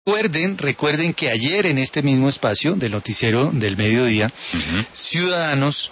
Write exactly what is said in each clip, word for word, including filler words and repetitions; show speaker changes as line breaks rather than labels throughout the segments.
Recuerden, recuerden que ayer en este mismo espacio del noticiero del mediodía, uh-huh. ciudadanos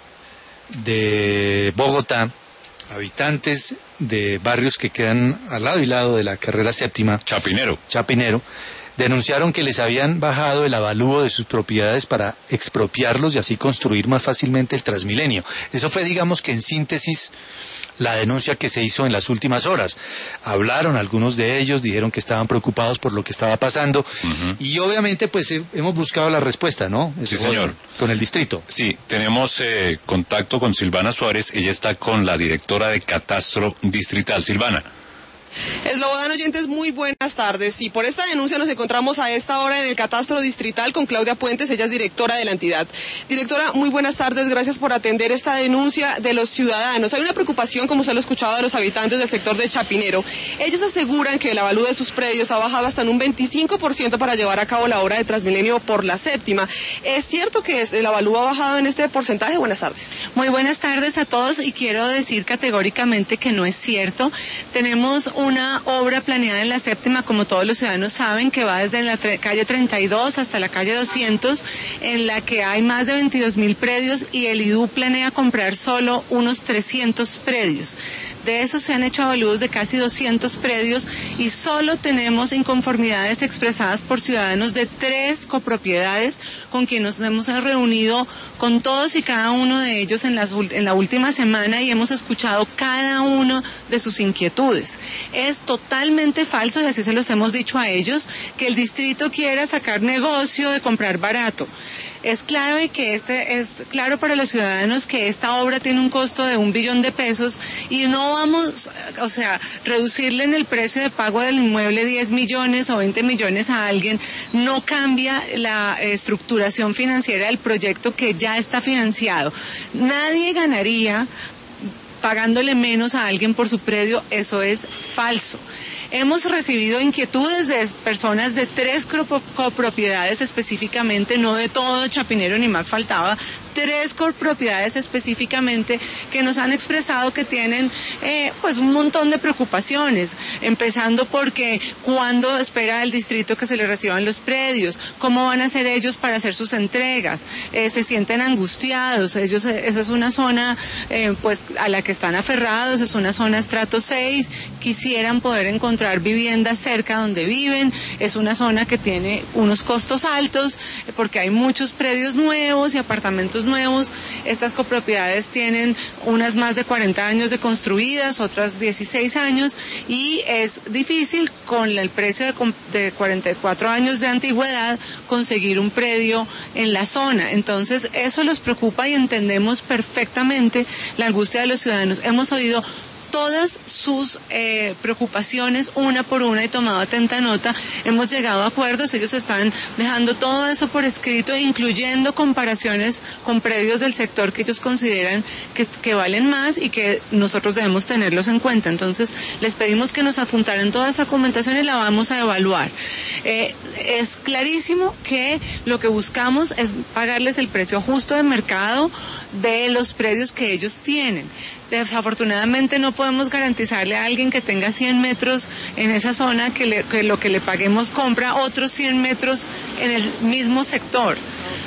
de Bogotá, habitantes de barrios que quedan al lado y lado de la carrera séptima,
Chapinero,
Chapinero, denunciaron que les habían bajado el avalúo de sus propiedades para expropiarlos y así construir más fácilmente el Transmilenio. Eso fue, digamos que en síntesis, la denuncia que se hizo en las últimas horas. Hablaron algunos de ellos, dijeron que estaban preocupados por lo que estaba pasando, uh-huh. y obviamente pues eh, hemos buscado la respuesta, ¿no?
Sí,
Eso,
señor.
Con el distrito.
Sí, tenemos eh, contacto con Silvana Suárez, ella está con la directora de Catastro Distrital. Silvana.
Eslobodan oyentes, muy buenas tardes. Y por esta denuncia nos encontramos a esta hora en el Catastro Distrital con Claudia Puentes, ella es directora de la entidad. Directora, muy buenas tardes, gracias por atender esta denuncia de los ciudadanos. Hay una preocupación, como usted lo ha escuchado, de los habitantes del sector de Chapinero. Ellos aseguran que el avalúo de sus predios ha bajado hasta en un veinticinco por ciento para llevar a cabo la obra de Transmilenio por la séptima. ¿Es cierto que el avalúo ha bajado en este porcentaje? Buenas tardes.
Muy buenas tardes a todos y quiero decir categóricamente que no es cierto. Tenemos un una obra planeada en la séptima, como todos los ciudadanos saben, que va desde la tre- calle treinta y dos hasta la calle doscientos, en la que hay más de veintidós mil predios y el I D U planea comprar solo unos trescientos predios. De esos se han hecho avalúos de casi doscientos predios y solo tenemos inconformidades expresadas por ciudadanos de tres copropiedades con quienes nos hemos reunido con todos y cada uno de ellos en, las, en la última semana y hemos escuchado cada uno de sus inquietudes. Es totalmente falso, y así se los hemos dicho a ellos, que el distrito quiera sacar negocio de comprar barato. Es claro y que este es claro para los ciudadanos que esta obra tiene un costo de un billón de pesos y no vamos, o sea, reducirle en el precio de pago del inmueble diez millones o veinte millones a alguien no cambia la estructuración financiera del proyecto que ya está financiado. Nadie ganaría pagándole menos a alguien por su predio, eso es falso. Hemos recibido inquietudes de personas de tres copropiedades específicamente, no de todo Chapinero ni más faltaba, tres copropiedades específicamente que nos han expresado que tienen eh, pues un montón de preocupaciones, empezando porque cuándo espera el distrito que se les reciban los predios, cómo van a hacer ellos para hacer sus entregas, eh, se sienten angustiados, ellos, eso es una zona eh, pues a la que están aferrados, es una zona estrato seis, quisieran poder encontrar viviendas cerca donde viven, es una zona que tiene unos costos altos porque hay muchos predios nuevos y apartamentos nuevos. Estas copropiedades tienen unas más de cuarenta años de construidas, otras dieciséis años, y es difícil con el precio de, de cuarenta y cuatro años de antigüedad conseguir un predio en la zona. Entonces eso los preocupa y entendemos perfectamente la angustia de los ciudadanos. Hemos oído todas sus eh, preocupaciones una por una y tomado atenta nota. Hemos llegado a acuerdos, ellos están dejando todo eso por escrito, incluyendo comparaciones con predios del sector que ellos consideran que, que valen más y que nosotros debemos tenerlos en cuenta. Entonces les pedimos que nos adjuntaran toda esa documentación y la vamos a evaluar. Eh, es clarísimo que lo que buscamos es pagarles el precio justo de mercado de los predios que ellos tienen. Desafortunadamente no podemos garantizarle a alguien que tenga cien metros en esa zona que, le, que lo que le paguemos compra otros cien metros en el mismo sector.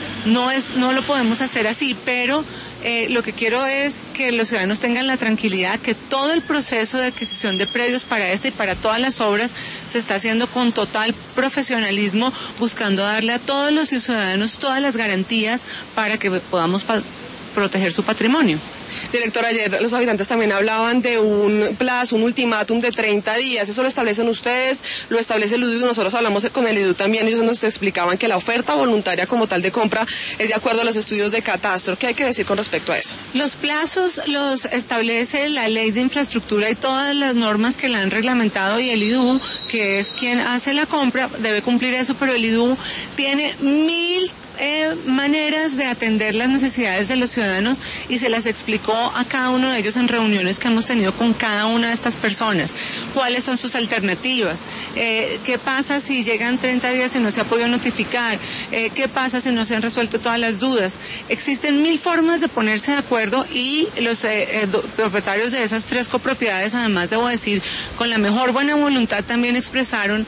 No es, no lo podemos hacer así, pero eh, lo que quiero es que los ciudadanos tengan la tranquilidad que todo el proceso de adquisición de predios para esta y para todas las obras se está haciendo con total profesionalismo, buscando darle a todos los ciudadanos todas las garantías para que podamos pa- proteger su patrimonio.
Directora, ayer los habitantes también hablaban de un plazo, un ultimátum de treinta días. ¿Eso lo establecen ustedes? ¿Lo establece el I D U? Nosotros hablamos con el I D U también. Ellos nos explicaban que la oferta voluntaria como tal de compra es de acuerdo a los estudios de catastro. ¿Qué hay que decir con respecto a eso?
Los plazos los establece la ley de infraestructura y todas las normas que la han reglamentado, y el I D U, que es quien hace la compra, debe cumplir eso, pero el I D U tiene mil Eh, maneras de atender las necesidades de los ciudadanos y se las explicó a cada uno de ellos en reuniones que hemos tenido con cada una de estas personas. ¿Cuáles son sus alternativas? Eh, ¿Qué pasa si llegan treinta días y no se ha podido notificar? Eh, ¿Qué pasa si no se han resuelto todas las dudas? Existen mil formas de ponerse de acuerdo y los eh, eh, propietarios de esas tres copropiedades, además debo decir, con la mejor buena voluntad también expresaron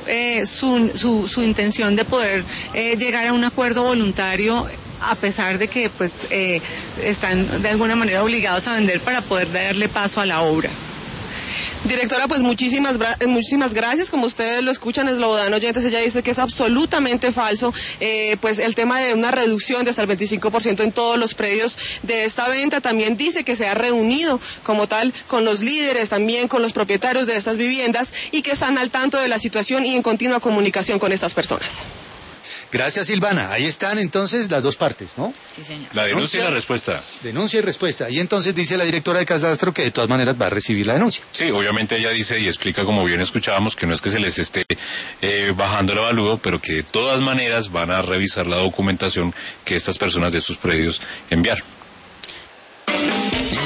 eh, su, su, su intención de poder eh, llegar a un acuerdo voluntario, a pesar de que pues eh, están de alguna manera obligados a vender para poder darle paso a la obra.
Directora, pues muchísimas muchísimas gracias. Como ustedes lo escuchan, Slobodan Oyentes, ella dice que es absolutamente falso eh, pues el tema de una reducción de hasta el veinticinco por ciento en todos los predios de esta venta. También dice que se ha reunido como tal con los líderes, también con los propietarios de estas viviendas y que están al tanto de la situación y en continua comunicación con estas personas.
Gracias, Silvana. Ahí están entonces las dos partes, ¿no?
Sí, señor.
La denuncia y la respuesta.
Denuncia y respuesta. Y entonces dice la directora de Catastro que de todas maneras va a recibir la denuncia.
Sí, obviamente ella dice y explica, como bien escuchábamos, que no es que se les esté eh, bajando el avalúo, pero que de todas maneras van a revisar la documentación que estas personas de sus predios enviaron.